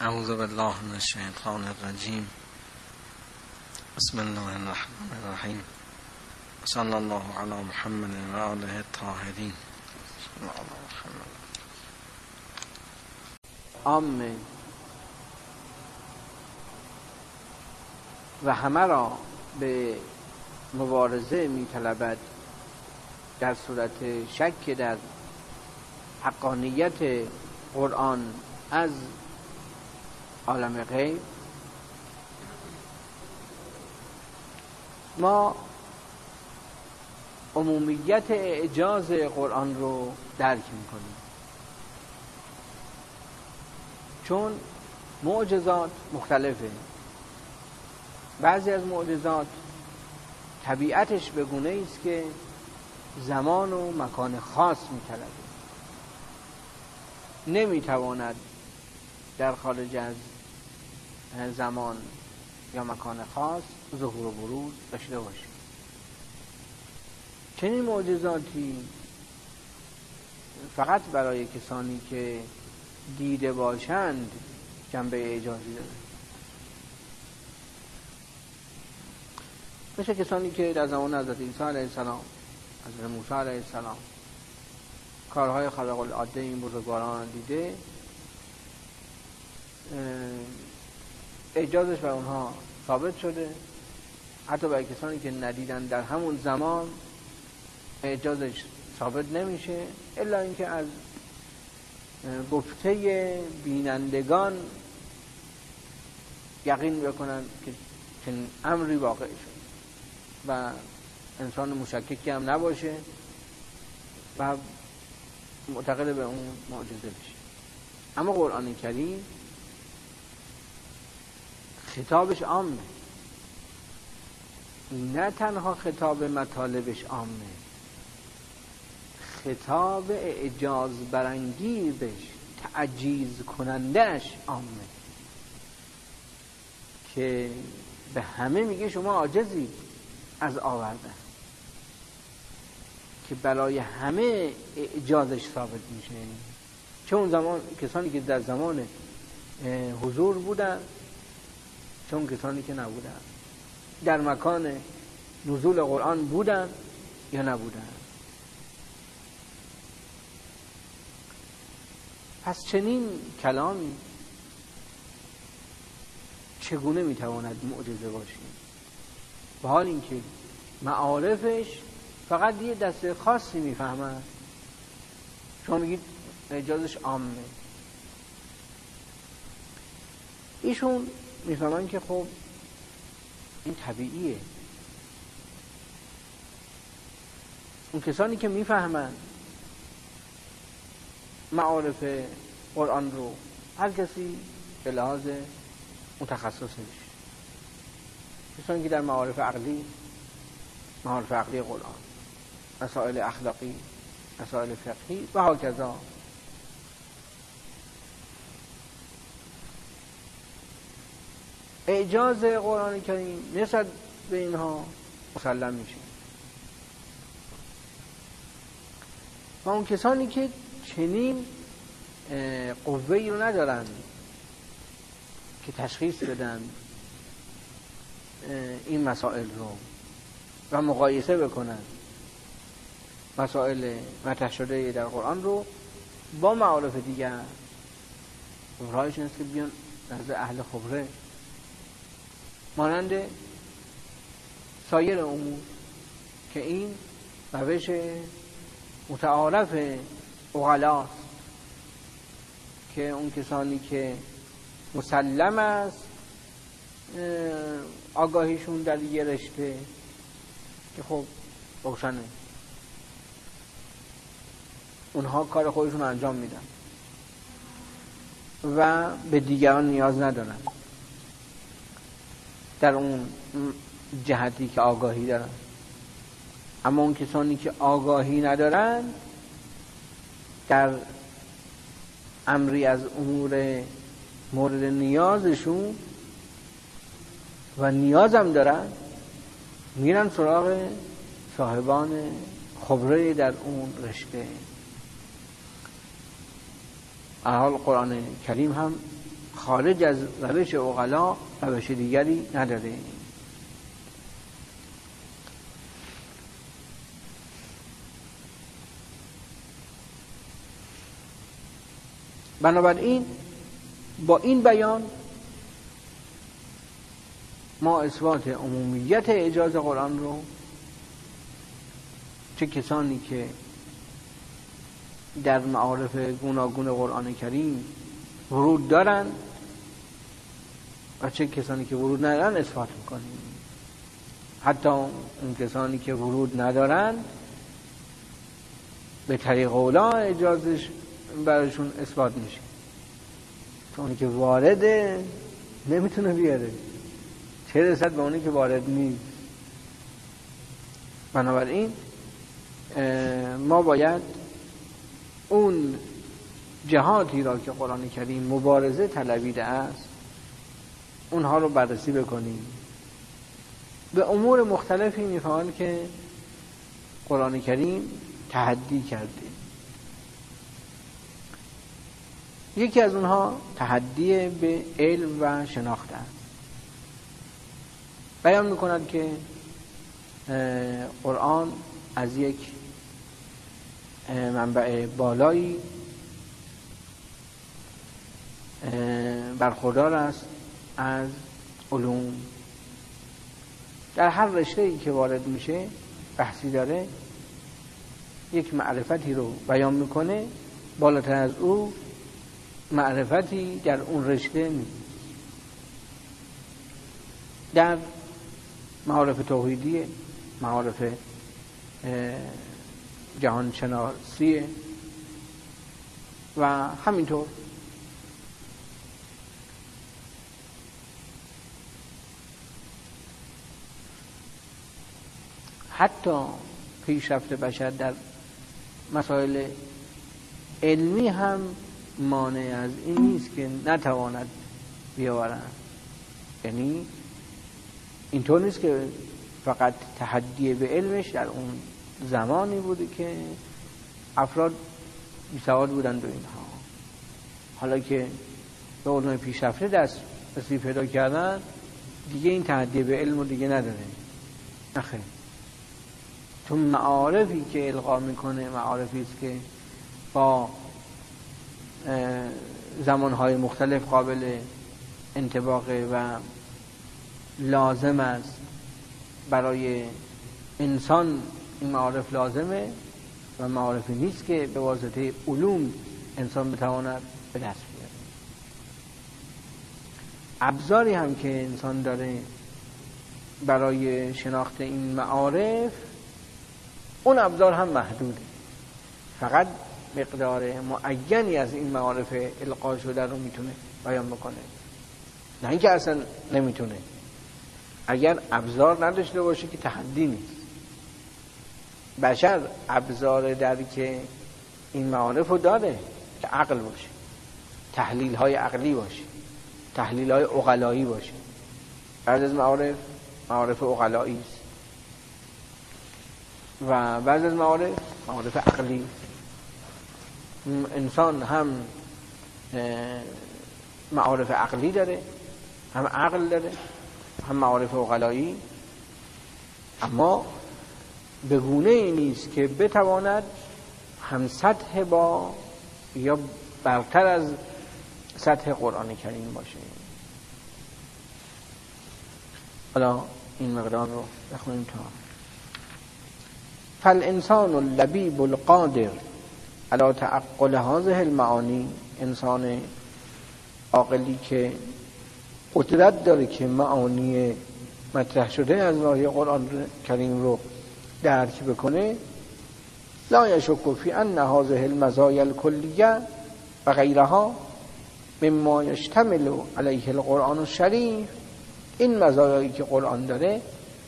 اعوذ بالله من الشیطان الرجیم. بسم الله الرحمن الرحیم. صلی الله علی محمد و آله الطاهرین. عامه و همه را به مبارزه می‌طلبد در صورت شک در حقانیت قرآن از عالم غیب. ما عمومیت اعجاز قرآن رو درک می‌کنیم، چون معجزات مختلفه. بعضی از معجزات طبیعتش به گونه‌ای است که زمان و مکان خاص می‌طلبه، نمی‌تواند در خارج از زمان یا مکان خاص ظهور و بروز داشته باشه. چنین معجزاتی فقط برای کسانی که دیده باشند جنبه اعجازی داره. مثل کسانی که در زمان حضرت عیسی علیه السلام، حضرت موسی علیه السلام کارهای خارق العاده این بزرگواران دیده، اعجازش بر اونها ثابت شده. حتی برای کسانی که ندیدن در همون زمان اعجازش ثابت نمیشه، الا اینکه از گفته بینندگان یقین بکنن که چنین امری واقع شد و انسان مشککی هم نباشه و معتقد به اون معجزه بشه. اما قرآن کریم خطابش عامه، نه تنها خطاب مطالبش عامه، خطاب اعجاز برانگیزش، تعجیز کنندش عامه، که به همه میگه شما عاجزی از آوردن، که برای همه اعجازش ثابت میشه. چه اون زمان کسانی که در زمان حضور بودن، چه اون کسانی که نبودن، در مکان نزول قرآن بودن یا نبودن. پس چنین کلامی چگونه میتواند معجزه باشه، به حال اینکه معارفش فقط یه دسته خاصی میفهمن؟ شما میگید اعجازش عامه. ایشون میفهمن که خب این طبیعیه. اون کسانی که میفهمن معارف قرآن رو، هر کسی به لحاظ متخصصش، کسانی که در معارف عقلی قرآن، مسائل اخلاقی، مسائل فقهی و هاکذا، اعجاز قرآن کریم نسبت به اینها مسلم میشه. و اون کسانی که چنین قوه‌ای رو ندارن که تشخیص بدن این مسائل رو و مقایسه بکنن مسائل مطرح شده در قرآن رو با معارف دیگر، راهش اینه که بیان نزد اهل خبره، مانند سایر امور که این روش متعارف عقلاست، که اون کسانی که مسلم است آگاهیشون در یه رشته که خب روشنه، اونها کار خودشون انجام میدن و به دیگران نیاز ندارن در اون جهتی که آگاهی دارن. اما اون کسانی که آگاهی ندارن در امری از امور مورد نیازشون و نیازم دارن، میرن سراغ صاحبان خبره در اون رشته. حال قرآن کریم هم خارج از روش عقلا روش دیگری نداره. بنابراین با این بیان ما اثبات عمومیت اعجاز قرآن رو، چه کسانی که در معارف گوناگون قرآن کریم ورود دارن و چه کسانی که ورود ندارن اثبات میکنیم. حتی اون کسانی که ورود ندارن به طریق اولا اجازش براشون اثبات میشه، چون اونی که وارده نمیتونه بیاره، چه رسد به اونی که وارد نیست. بنابراین ما باید اون جهاتی را که قرآن کریم مبارزه طلبیده است اونها رو بررسی بکنیم. به امور مختلفی میفهمن که قرآن کریم تحدی کرده. یکی از اونها تحدی به علم و شناخت است. بیان میکنند که قرآن از یک منبع بالایی برخوردار است از علوم. در هر رشته‌ای که وارد میشه بحثی داره، یک معرفتی رو بیان میکنه، بالاتر از او معرفتی در اون رشته نیست. در معارف توحیدی، معارف جهان شناسی و همینطور. حتی پیشرفت بشر در مسائل علمی هم مانع از این نیست که نتواند بیاورند. یعنی اینطور نیست که فقط تحدی به علمش در اون زمانی بوده که افراد بی‌سواد بودند و اینها، حالا که به علوم پیشرفته دسترسی پیدا کردن دیگه این تحدی به علم رو دیگه نداره. نخیر، چون معارفی که القا میکنه معارفی است که با زمانهای مختلف قابل انطباقه و لازم است برای انسان. این معارف لازمه و معارفی نیست که به واسطه علوم انسان بتواند به دست بیاره. ابزاری هم که انسان داره برای شناخت این معارف، اون ابزار هم محدوده. فقط مقدار معینی از این معارف القا شده رو میتونه بیان بکنه، نه اینکه اصلا نمیتونه. اگر ابزار نداشته باشه که تحدی نیست. بشر ابزار درک این معارف رو داره که عقل باشه، تحلیل های عقلی باشه، تحلیل های عقلایی باشه. بعض از معارف عقلایی است و بعض از معارف عقلی. انسان هم معارف عقلی داره، هم عقل داره، هم معارف عقلایی، اما به گونه‌ای نیست که بتواند هم سطح با یا برتر از سطح قرآن کریم باشه. حالا این مقدار رو بخونیم تا فالانسان اللبیب القادر علی تعقل هذه المعانی، انسان عاقلی که قدرت داره که معانی مطرح شده از ناحیه قرآن کریم رو درک بکنه، لا یشک فی ان هذه المزایا الکلیه و غیرها مما یشتمل علیه القرآن الشریف، این مزایایی که قرآن داره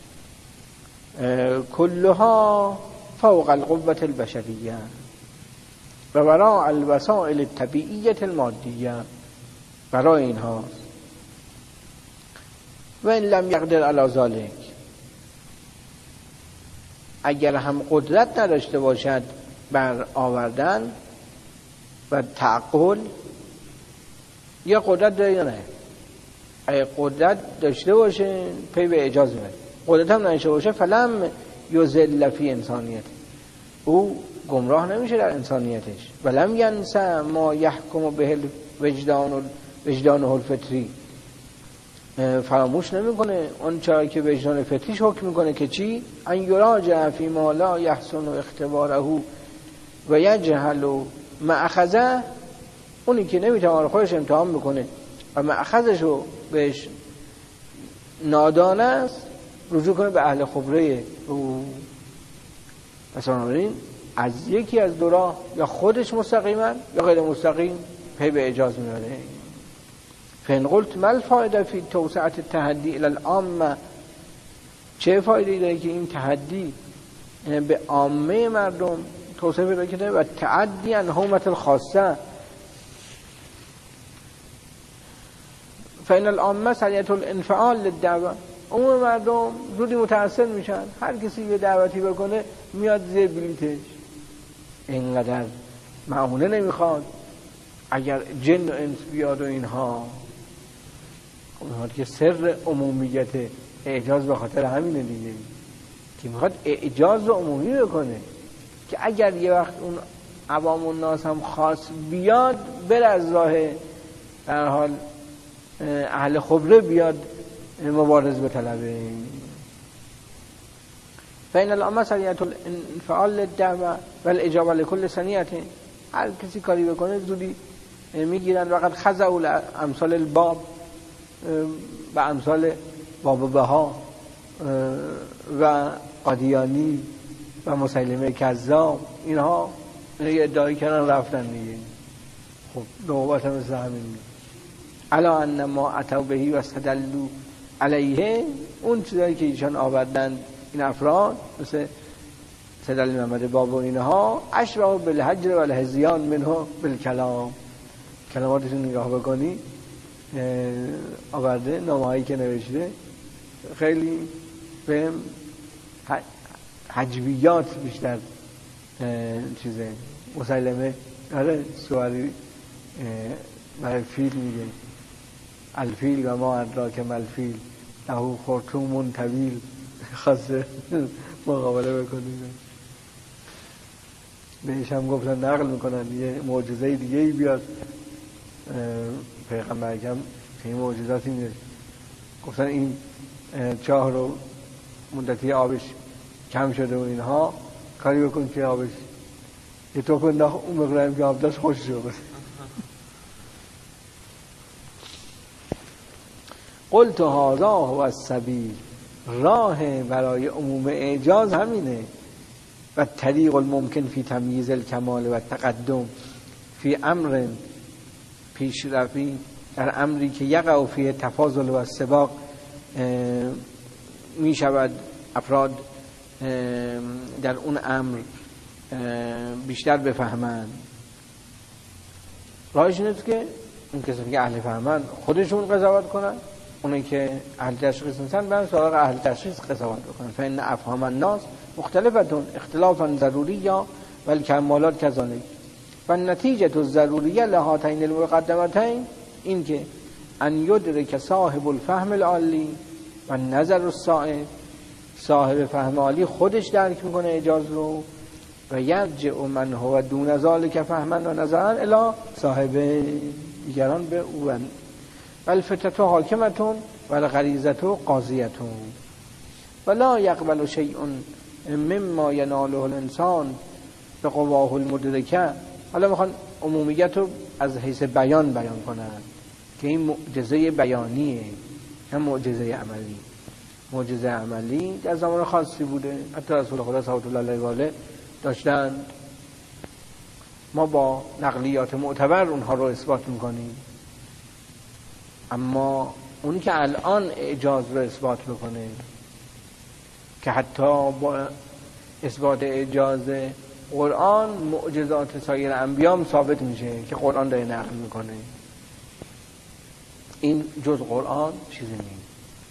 کلها فوق القوة البشریه و وراء الوسائل الطبیعیه المادیه، برای اینها و این لم یقدر علی ذلک، اگر هم قدرت نداشته باشد بر آوردن و تعقل یا قدرت داره یا نه. اگه قدرت داشته باشه پی به اعجاز میبره، قدرت هم نداشته باشه فلم یضل فی انسانیت، او گمراه نمیشه در انسانیتش. ولم ینسى ما یحکم به وجدانه الفطری، فراموش نمیکنه اون چیزی که وجدان فطریش حکم میکنه که چی؟ ان یراجع فی ما لا یحسن اختباره و یجهل مأخذه، اونی که نمیتونه خودش امتحان میکنه و مأخذشو بهش نادانه است، رجوع کنه به اهل خبره او. پس بنابراین از یکی از دو راه، یا خودش مستقیما یا غیر مستقیم پی به اعجاز میاره. فان قلت ما الفائده فی توسعه التحدی الی العامه، چه فایده‌ای داره که این تحدی به عامه مردم توسعه پیدا کنه و تعدی عن حومه الخاصه؟ فان العامه سریعه الانفعال للدعوه، عموم مردم زودی متأثر میشن، هر کسی یه دعوتی بکنه میاد زیر بلیتش، اینقدر معموله نمیخواد. اگر جن و انس بیاد و اینها، خب که سر عمومیت اعجاز به خاطر همینه دیگه، که میخواد اعجاز عمومی بکنه که اگر یه وقت اون عوام الناس هم خاص بیاد بر از راه در حال اهل خبره بیاد مبارز به طلبه. فین العامه سریعه الانفعال للدعوه و الاجابه لكل صنیعه، هر کسی کاری بکنه زودی میگیرن. وقت خضعوا امثال الباب و امثال باب بها و قادیانی و مسیلمه کذاب، اینها ادعای کردن رفتن دیگه. خب نوبت هم مثل همین الا ان ما اتوا بهی و استدلوا علیه، اون چیزایی که ایشان آوردن این افراد مثل سیدعلی محمد باب و اینها، اشبه بالهجر و الهزیان منه بالکلام، کلماتشون نگاه بکنی آورده، نامه‌هایی که نوشته خیلی به حجویات بیشتر چیزه. مسیلمه آره سواری برای فیل میگه الفیل و ما ادراک ما الفیل له خرطوم طویل، خاصه مقابله بکنید. بهش هم گفتن نقل میکنن یه معجزه دیگه ای بیاد، پیغمبر اکرم این معجزاتی میشه، گفتن این چاه رو مدتی آبش کم شده و اینها، کاری بکن که آبش یه توپ انداخت، اون مقداریم که آب داشت خوش شد. قلت هذا هو السبیل، راه برای عموم اعجاز همینه. و طریق الممکن فی تمییز الکمال و تقدم فی امر پیشرفی، در امری که یقع فی تفاضل و سباق می شود افراد در اون امر بیشتر بفهمند. راهش اینه که اون کسی که اهل فهمند خودشون قضاوت کنن، اونایی که اهل تشخیص نیستن برن سراغ اهل تشخیص قضاوت بکنن. فإن افهام الناس مختلفتون اختلافا ضروریه و الکمالات کذالک. و نتیجه الضروریه لهاتین المقدمتین این که ان یدرک صاحب الفهم العالی و نظر الصائب، صاحب فهم عالی خودش درک میکنه اعجاز رو، و یرجع من هو دون ذلک فهما و نظرا الی صاحب، دیگران به او. و الفطرة حاکمتون و الغریزة قاضیتون و لا یقبل شیء مما یناله الانسان به قواه المدرکه. حالا میخوان عمومیت رو از حیث بیان کنن که این معجزه بیانیه، هم معجزه عملی. معجزه عملی در زمان خاصی بوده، حتی رسول خدا صلی الله علیه و آله داشتن، ما با نقلیات معتبر اونها رو اثبات میکنیم. اما اونی که الان اعجاز رو اثبات بکنه، که حتی با اثبات اعجاز قرآن معجزات سایر انبیام ثابت میشه که قرآن داره نقل میکنه، این جز قرآن چیزی نیست.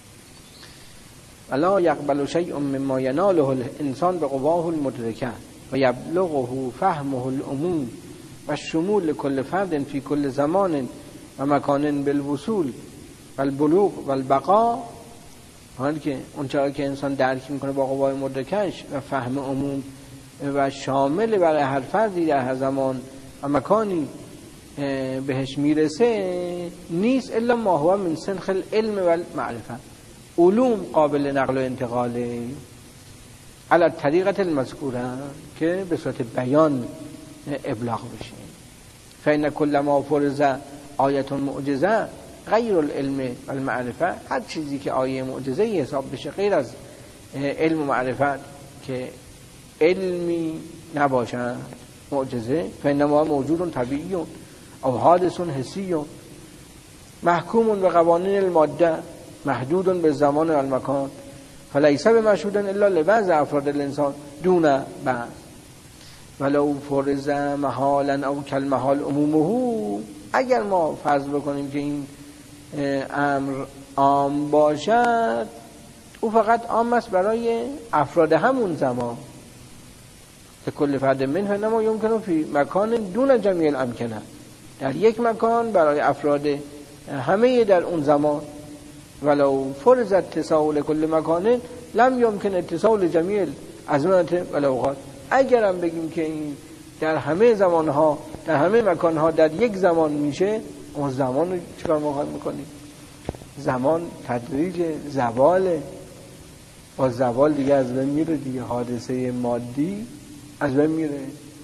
ولا یقبل شیء مما یناله الانسان بقواه المدرکه و یبلغه فهمه العموم و شمول کل فرد فی کل زمان و مکان بالوصول و البلوغ و البقا، حالی که اون چرا که انسان درک میکنه با قوای مدرکش و فهم عموم و شامل برای هر فردی در هر زمان و مکانی بهش میرسه، نیست الا ما هو من سنخ العلم و المعرفه، علوم قابل نقل و انتقاله علی طریقه المذکوره که به صورت بیان ابلاغ بشه. فإن كل ما فرض آیه معجزه غیر العلم و المعرفه، هر چیزی که آیه معجزه حساب بشه غیر از علم و معرفت که علمی نباشد معجزه، فإنما موجود طبیعی او حادث حسی محکوم به قوانین الماده محدود به زمان و المکان، فلیس بمشهود الا لبعض افراد الانسان دون بعض، ولو فرض محالا او کالمحال عمومه. اگر ما فرض بکنیم که این امر عام باشد، او فقط عام است برای افراد همون زمان، لكل فرد منه انما يمكن فی مکان دون جمیع الامکنه، در یک مکان برای افراد همه در اون زمان. ولو فرض اتصال کل مکان لم يمكن اتصال جمیع الازمنه و الاوقات. اگر هم بگیم که این در همه زمانها در همه مکانها در یک زمان میشه، اون زمان رو چیکار موقع میکنیم؟ زمان تدریج زواله، با زوال دیگه از بین میره دیگه، حادثه مادی از بین میره،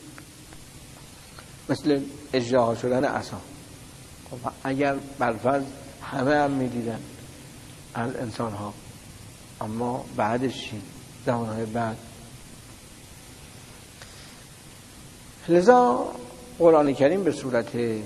مثل اجراها شدن عصا. خب اگر برفرض همه هم میدیدن انسان ها، اما بعدش چی؟ زمانهای بعد. لذا قرآن کریم به صورت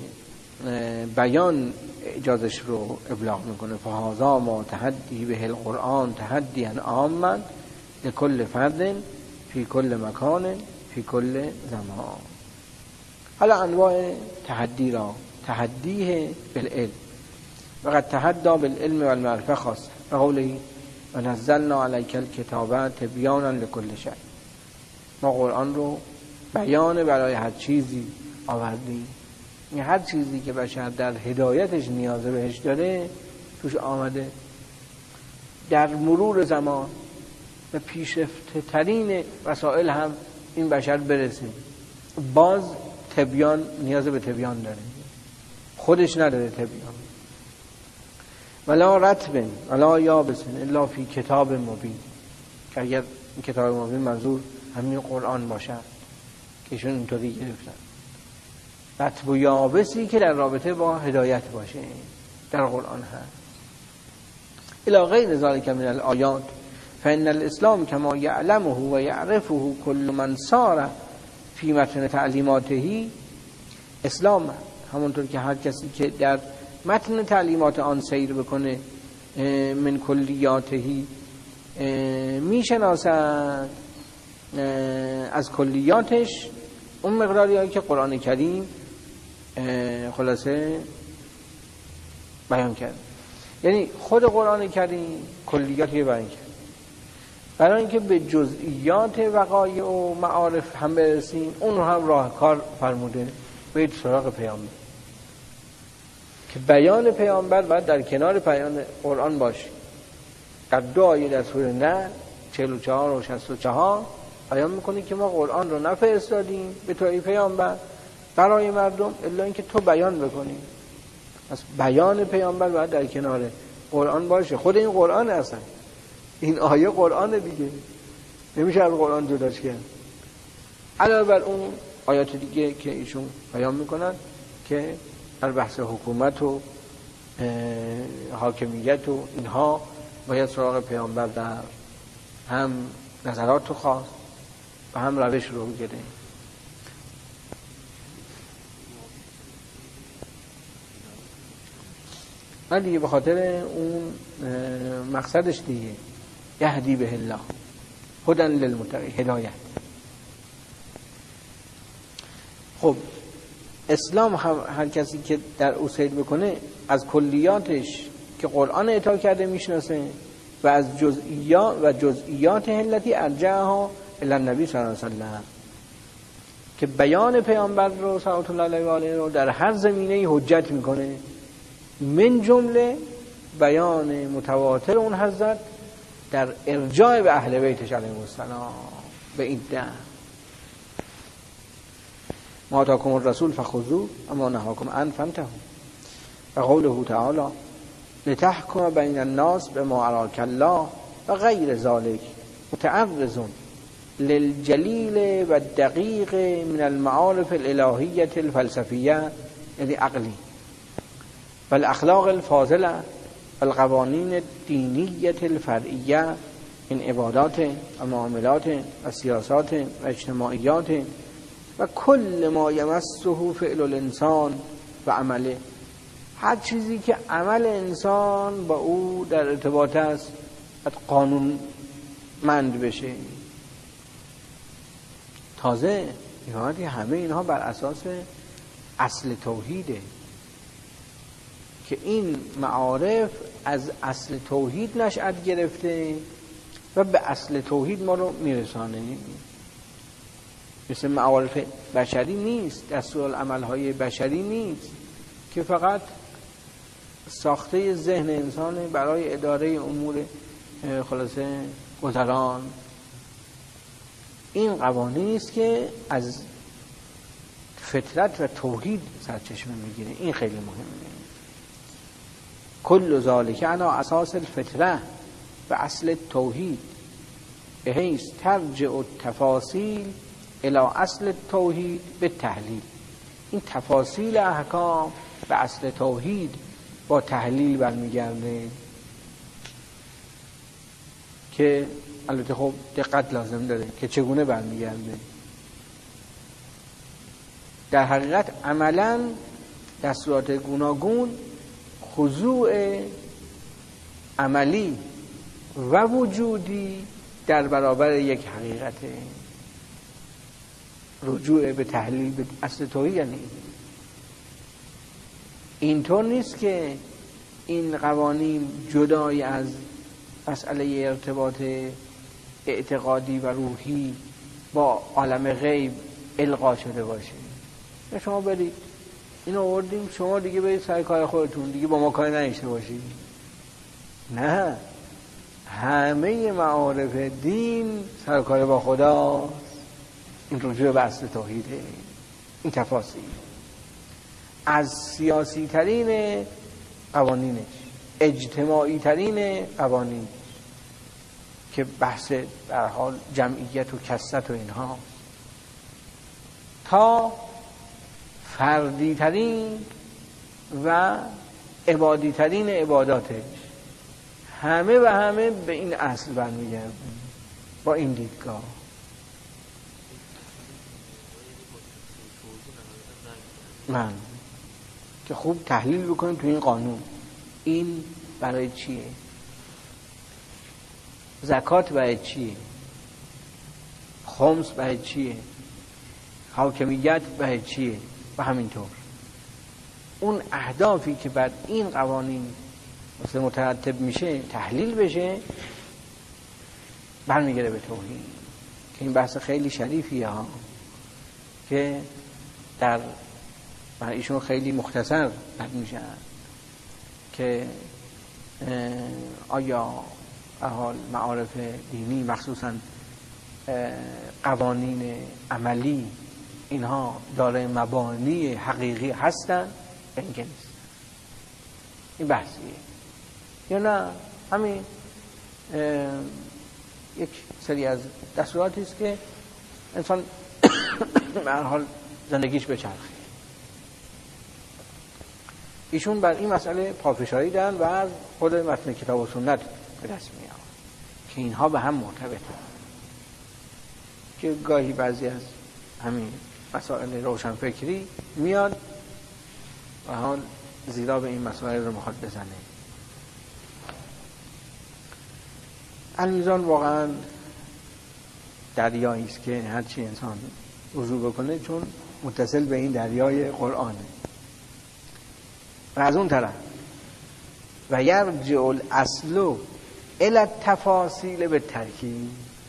بیان اجازش رو ابلاغ میکنه. فهذا ما تحدی به القرآن تحدی عاما لكل فرد فی کل مکان فی کل زمان. حالا انواع تحدی را، تحدیه بالعلم وقد تحدى بالعلم والمعرفه خاصه، و قوله و نزلنا علیک الکتاب تبیانا لكل شیء. ما قرآن رو بیان برای هر چیزی آوردیم، یعنی هر چیزی که بشر در هدایتش نیاز بهش داره توش آمده. در مرور زمان و پیشرفته ترین وسایل هم این بشر برسه، باز تبیان نیاز به تبیان داره، خودش نداره تبیان. ولا رتب ولا یابس الا فی کتاب مبین، که اگر این کتاب مبین منظور همین قرآن باشه که ایشون اینطوری گرفتن، رتب و یابسی که در رابطه با هدایت باشه در قرآن هست. الی غیر ذلک من الآیات فإن الاسلام كما يعلمه و يعرفه كل من سار فی متن تعلیماته، اسلام همونطور که هر کسی که در متن تعلیمات آن سیر بکنه، من کلیاتهی میشناسد از کلیاتش اون مقداری هایی که قرآن کریم خلاصه بیان کرد. یعنی خود قرآن کریم کلیاتی بیان کرد، برای اینکه به جزئیات وقایع و معارف هم برسیم اون رو هم راهکار فرموده. برید سراغ پیامبر، که بیان پیامبر باید در کنار بیان قرآن باشه. در دو آیه در سوره نحل 44 و 64 بیان میکنه که ما قرآن رو نفرستادیم به تو ای پیامبر برای مردم الا اینکه تو بیان بکنی. پس بیان پیامبر باید در کنار قرآن باشه. خود این قرآن اصلا این آیه قرآن دیگه، نمیشه از قرآن جداش کرد. علاوه بر اون آیات دیگه که ایشون بیان میکنن که در بحث حکومت و حاکمیت و اینها باید سراغ پیامبر در هم نظرات رو خواست و هم روش رو گره. ولی به خاطر اون مقصدش دیگه، یهدی به الله هدی للمتقین، هدایت. خب اسلام هم هر کسی که در او سیر بکنه از کلیاتش که قرآن اعطا کرده میشناسه و از جزئیات التي ارجعها الی النبی صلی الله علیه وسلم، که بیان پیامبر رو صلی الله علیه و آله رو در هر زمینه حجت میکنه من جمله بیان متواتر اون حضرت در ارجاع به اهل بیتش علیهم السلام به این ده ما آتاکم الرسول فخذوه اما نهاکم عنه فانتهوا و قوله تعالی لتحکم بین الناس بما اراک الله و غیر ذلک متعرض للجلیل و الدقیق من المعارف الالهیة الفلسفیه یعنی عقلی و الاخلاق الفاضله و القوانین الدینیة الفرعیه این عبادات و معاملات و سیاسات و اجتماعیات و کل ما یمسه فعل الانسان و عمله، هر چیزی که عمل انسان با او در ارتباط است باید قانون مند بشه. تازه می‌فهمید همه اینها بر اساس اصل توحیده که این معارف از اصل توحید نشأت گرفته و به اصل توحید ما رو میرسانه. مثل معارف بشری نیست، دستورالعمل‌های بشری نیست که فقط ساخته ذهن انسان برای اداره امور خلاصه گذران. این قوانینی است که از فطرت و توحید سرچشمه میگیره. این خیلی مهمه. کل ذالک علی اساس الفطره و اصل توحید بحیث ترجع التفاصیل الی اصل توحید به تحلیل. این تفاصیل احکام به اصل توحید با تحلیل برمیگرده که البته خب دقت لازم داره که چگونه برمیگرده. در حقیقت عملا دستورات گوناگون خضوع عملی و وجودی در برابر یک حقیقته. رجوع به تحلیل به اصل توحید یعنی اینطور نیست که این قوانین جدای از مسئله ارتباط اعتقادی و روحی با عالم غیب القا شده باشه. شما برید اینو آوردیم، شما دیگه برید سر کار خودتون، دیگه با ما کاری نداشته باشید. نه، همه معارف دین سر کار با خداست. این رجوع به اصل توحیده. این تفاصیل از سیاسی ترین قوانینش، اجتماعی ترین قوانینش که بحث در حال جمعیت و کثرت و اینها، تا فردی ترین و عبادی ترین عباداتش، همه و همه به این اصل برمیگردن با این دیدگاه. من که خوب تحلیل بکنیم تو این قانون این برای چیه، زکات برای چیه، خمس برای چیه، حاکمیت برای چیه و همینطور اون اهدافی که بعد این قوانین مثل مترتب میشه تحلیل بشه برمیگره به توحید. که این بحث خیلی شریفیه ها که در ایشون خیلی مختصر رد میشن که آیا احال معارف دینی مخصوصا قوانین عملی اینها داره مبانی حقیقی هستن اینکه نیست. این بحثیه یا نه همین یک سری از دستوراتی است که انسان به هر حال زندگیش بچرخه. ایشون بر این مسئله پافشاری دارن و از خود متن کتاب و سنت به دست میاد که اینها به هم مرتبطه، که گاهی بعضی از همین مسائل روشنفکری میاد و حال زیرا به این مسائل رو میخواد بزنه. المیزان واقعا دریایی است که هرچی انسان وضو بکنه چون متصل به این دریای قرآنه. و از اون طرف و یرجع الاصل الی التفاصیل به ترکیب،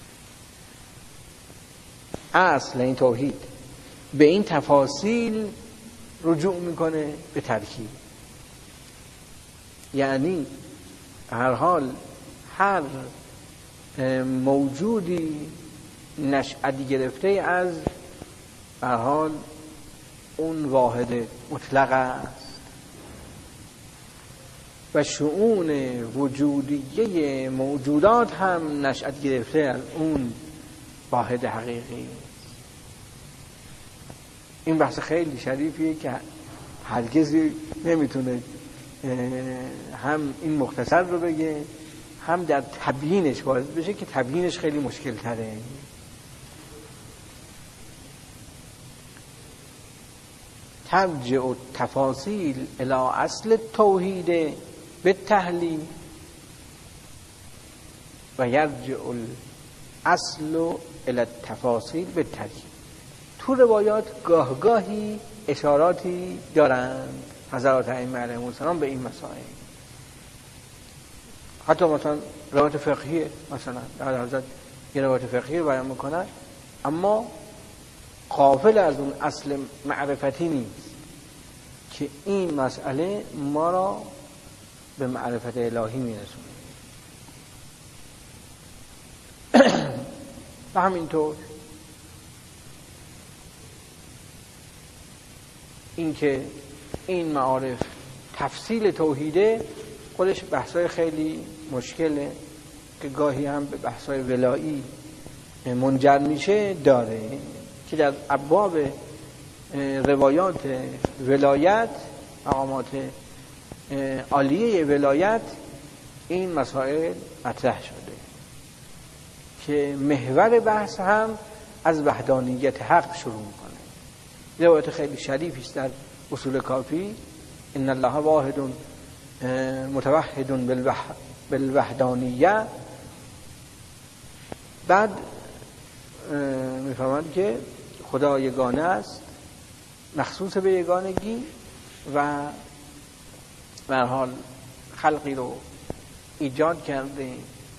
اصل این توحید به این تفاصیل رجوع میکنه به ترکیب. یعنی هر حال هر موجودی نشأت گرفته از هر حال اون واحد مطلق است و شؤون وجودیه موجودات هم نشأت گرفته از اون واحد حقیقی. این بحث خیلی شریفیه که هرگز نمیتونه هم این مختصر رو بگه هم در تبیینش باعث بشه که تبیینش خیلی مشکل تره. ترجع التفاصیل الى اصل توحید بالتحلیل و یرجع الاصل الى التفاصیل بالترکیب. تو روایات گاهی اشاراتی دارند حضرات ائمه علیهم السلام به این مسائل. حتی مثلا روایت فقهیه، مثلا در حضرت یه روایت فقهیه بیان میکنن اما غافل از اون اصل معرفتی نیست که این مسئله ما را به معرفت الهی میرسونه. و همینطور اینکه این معارف تفصیل توحیده خودش بحثای خیلی مشکله که گاهی هم به بحثای ولایی منجر میشه داره که در ابواب روایات ولایت، مقامات عالیه ولایت این مسائل مطرح شده که محور بحث هم از وحدانیت حق شروع میکنه. روایت خیلی شریفی است در اصول کافی: ان الله واحد متوحد بالوحدانیه. بعد میفهمند که خدا یگانه است، مخصوص به یگانگی و به هر حال خلقی رو ایجاد کرده،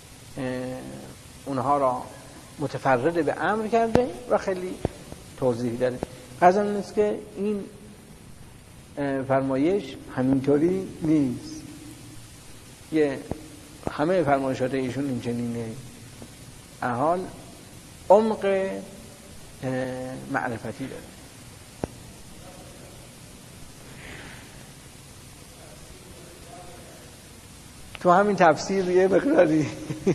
اونها را متفرد به امر کرده و خیلی توضیح داده. قضا نیست که این فرمایش همینطوری نیست، یه همه فرمایشات ایشون این چنینه، حال عمق معرفتی داره. تو همین تفسیر یه مقداری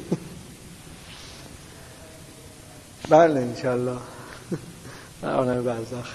بله انشالله عالم برزخ.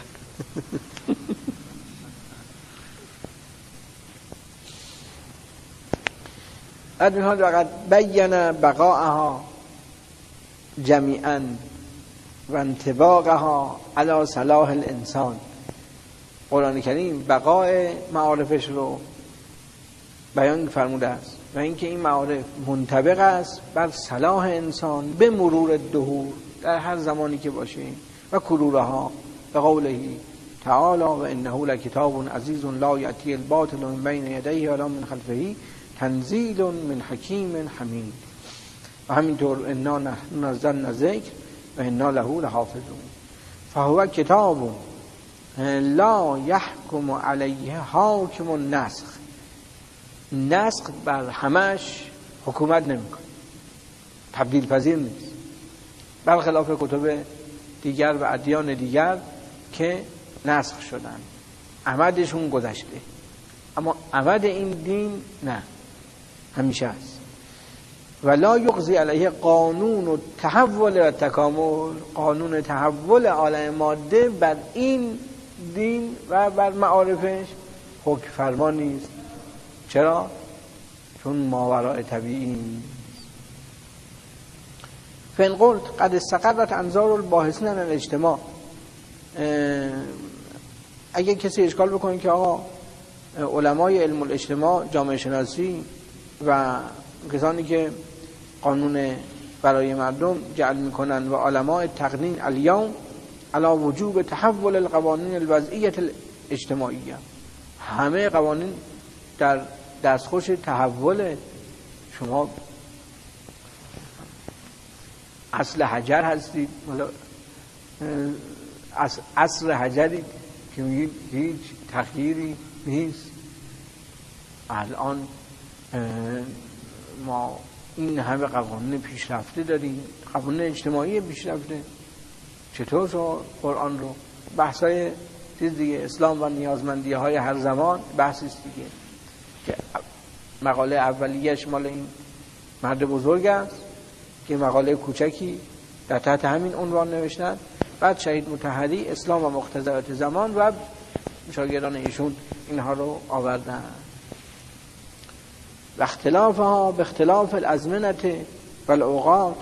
بعد میخواد وقت بیان بقاءها جمیعا و انطباقها علی صلاح الانسان. قرآن کریم بقاء معارفش رو بیان فرموده است و اینکه این معارف منطبق است بر صلاح انسان به مرور دهور، در هر زمانی که باشه، و کرورها به قوله تعالی و انه لکتاب عزیز لا یأتی الباطل من بین یدیه ولا من خلفه تنزیل من حکیم حمید. و همینطور انا نحن نزلنا الذکر و انا له لحافظون. فهو کتاب لا یحکم علیه حاکم النسخ. نسخ بر همش حکومت نمیکنه، تبدیل پذیر نیست، برخلاف کتب دیگر و ادیان دیگر که نسخ شدن، عمدشون گذشته، اما عمد این دین نه، همیشه است. ولا یقضی علیه قانون و تحول و تکامل. قانون تحول عالم ماده بر این دین و بر معارفش حکم فرما نیست. چرا؟ چون ماوراء طبیعی. فإن قلت قد استقرت انظار الباحثین عن الاجتماع. اگه کسی اشکال بکنه که آقا علمای علم الاجتماع، جامعه شناسی و کسانی که قانون برای مردم جعل میکنن و علماء تقنین الیوم علی وجوب تحول القوانین الوضعیه الاجتماعیه، همه قوانین در دستخوش تحول. شما اصل حجر هستید، اصل حجری که میگید هیچ تغییری نیست. الان ما این همه قوانین پیشرفته داریم، قوانین اجتماعی پیشرفته، چطور قرآن رو بحثای چیز دیگه، اسلام و نیازمندی های هر زمان بحثی است دیگه، که مقاله اولیه‌اش مال این مرد بزرگ است که مقاله کوچکی در تحت همین عنوان نوشتن. بعد شهید مطهری اسلام و مقتضیات زمان و شاگردان ایشون اینها رو آوردن. و اختلافها به اختلاف الازمنه و الاوقات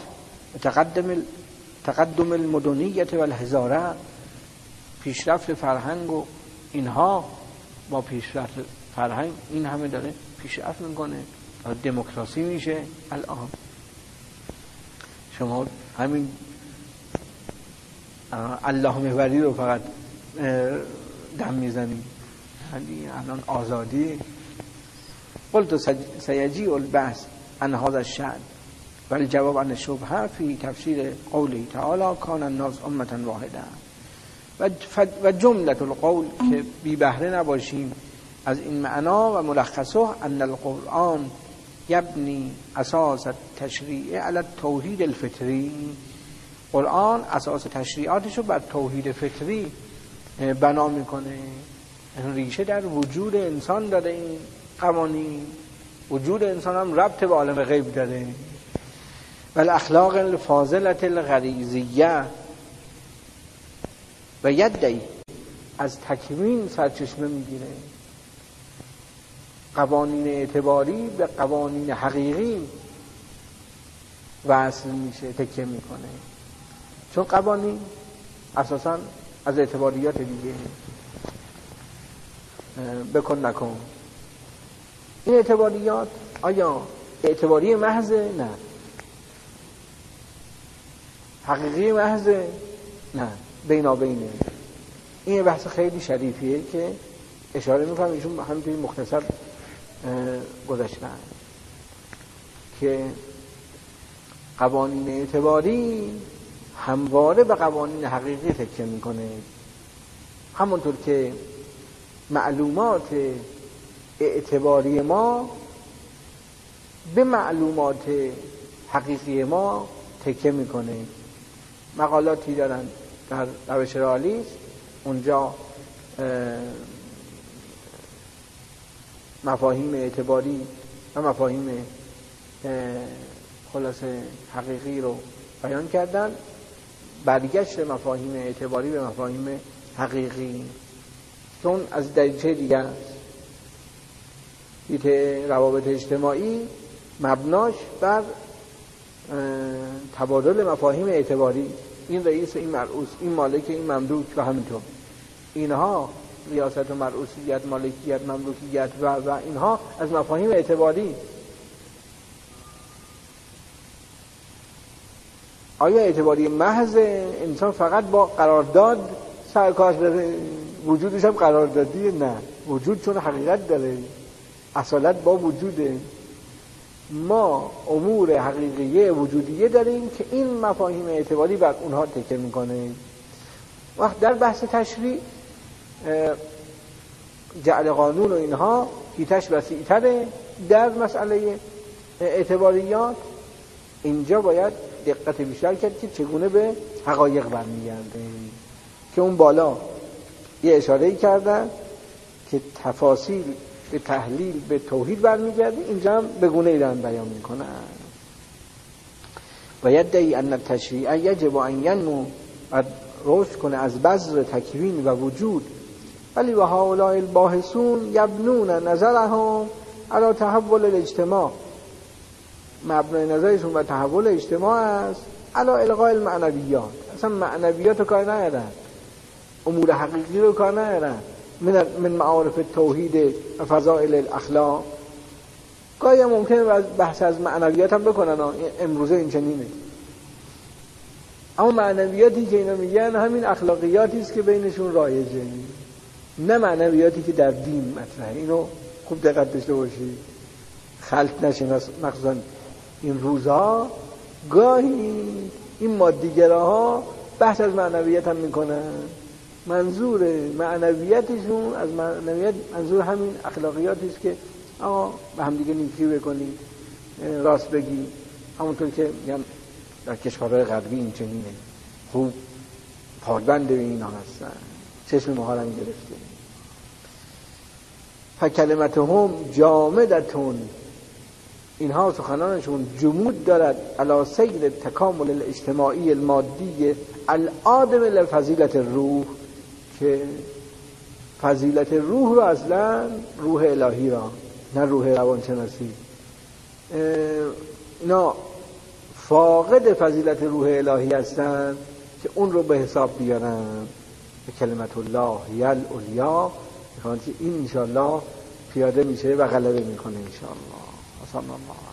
تقدم المدنیت و الحضاره، پیشرفت فرهنگ و اینها با پیشرفت فرهنگ این همه داره پیشرفت میکنه، دموکراسی میشه. الان شما همین الله محوری رو فقط دم میزنید، الان آزادی. قلت سیجیء البحث عن هذا الشأن والجواب عن الشبهه في تفسیر قوله تعالی کان الناس امة واحده. و جملة القول که بی بهره نباشیم از این معنا و ملخصه ان القرآن یبنی اساس التشریع علی التوحید الفطری. قرآن اساس تشریعاتشو بر توحید فطری بنا میکنه، ریشه در وجود انسان داره. این قوانین وجود انسان هم ربط به عالم غیب داره. و الاخلاق الفاضله الغریزیه و یدعی از تکوین سرچشمه میگیره. قوانین اعتباری به قوانین حقیقی وصل میشه، تکیه میکنه، چون قوانین اساسا از اعتباریات دیگه بکن نکن. این اعتباریات آیا اعتباری محضه؟ نه. حقیقی محضه؟ نه، بینابینه. این بحث خیلی شریفیه که اشاره میکنم، ایشون همینطوری مختصر گذاشتن که قوانین اعتباری همواره به قوانین حقیقی تکیه میکنه. همونطور که معلومات اعتباری ما به معلومات حقیقی ما تکیه میکنه. مقالاتی دارن در روش رئالیسم، اونجا مفاهیم اعتباری و مفاهیم خلاصه حقیقی رو بیان کردن. برگشت مفاهیم اعتباری به مفاهیم حقیقی چون از دریچه دیگه است. دید روابط اجتماعی مبناش بر تبادل مفاهیم اعتباری، این رئیس، این مرئوس، این مالک، این مملوک و همینطور. اینها ریاست و مرئوسیت، مالکیت، مملوکیت و اینها از مفاهیم اعتباری. آیا اعتباری محض انسان فقط با قرارداد سرکار داره؟ وجودش هم قراردادیه؟ نه، وجود چون حقیقت داره، اصالت با وجوده. ما امور حقیقیه وجودیه داریم که این مفاهیم اعتباری بر اونها تکیه میکنه. وقت در بحث تشریع جعل قانون و اینها هیتش وسیع‌تره. در مسئله اعتباریات اینجا باید دقت بیشتر کرد که چگونه به حقایق برمیگرده، که اون بالا یه اشاره‌ای کردن که تفاصیل به تحلیل به توحید برمیگرده، اینجا هم به گونه‌ای دارن بیان میکنن. و یدعی ان التشریع یجب ان ینمو و رشد کنه از بذر تکوین و وجود، ولی و هؤلاء الباحثون یبنون نظرهم علی تحول الاجتماع. مبنای نظرشون بر تحول اجتماع است، علی الغاء المعنویات. اصلا معنویات رو کار ندارن، امور حقیقی رو کار ندارن، من معارف توحید و فضائل الاخلاق. گاهی ممکنه بحث از معنویات هم بکنن، امروزه این چنینه. اما معنویاتی که اینا میگن همین اخلاقیاتی است که بینشون رایجه، نه معنویاتی که در دین مطرحه. اینو خوب دقت داشته باشید، خلط نشه. مخصوصا این روزها گاهی این مادیگراها بحث از معنویت هم میکنن. منظور معنویتشون از معنویت منظور همین اخلاقیاتی است که آقا به هم دیگه نیکی بکنید، راست بگی. همونطور که میگم در کشورهای غربی این چنینه، خوب پادبند به اینا هستن، چشم ما هم گرفته. فکلمتهم جامدتون، اینها سخنانشون جمود دارد علی سیر تکامل الاجتماعی المادی العادم لفضیلت الروح، که فضیلت روح رو اصلا روح الهی را، نه روح روانشناسی، اینا فاقد فضیلت روح الهی هستن که اون رو به حساب بیارن. به کلمت الله یل اولیا، میخوان که این انشاءالله پیاده میشه و غلبه میکنه انشاءالله.